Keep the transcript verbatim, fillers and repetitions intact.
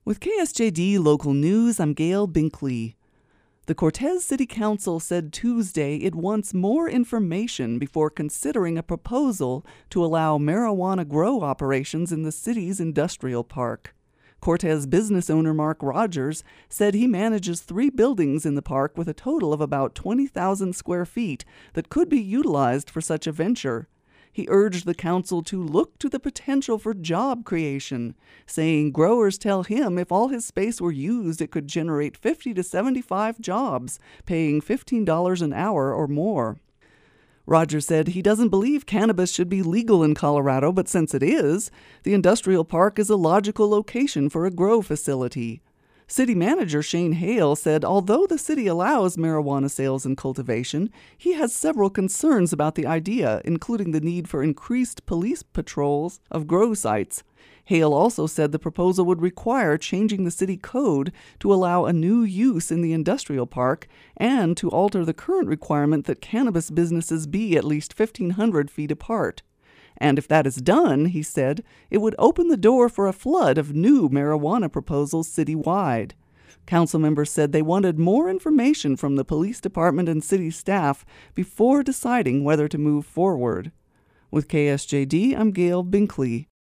With K S J D Local News, I'm Gail Binkley. The Cortez City Council said Tuesday it wants more information before considering a proposal to allow marijuana grow operations in the city's industrial park. Cortez business owner Mark Rogers said he manages three buildings in the park with a total of about twenty thousand square feet that could be utilized for such a venture. He urged the council to look to the potential for job creation, saying growers tell him if all his space were used, it could generate fifty to seventy-five jobs, paying fifteen dollars an hour or more. Rogers said he doesn't believe cannabis should be legal in Colorado, but since it is, the industrial park is a logical location for a grow facility. City Manager Shane Hale said although the city allows marijuana sales and cultivation, he has several concerns about the idea, including the need for increased police patrols of grow sites. Hale also said the proposal would require changing the city code to allow a new use in the industrial park and to alter the current requirement that cannabis businesses be at least fifteen hundred feet apart. And if that is done, he said, it would open the door for a flood of new marijuana proposals citywide. Council members said they wanted more information from the police department and city staff before deciding whether to move forward. With K S J D, I'm Gail Binkley.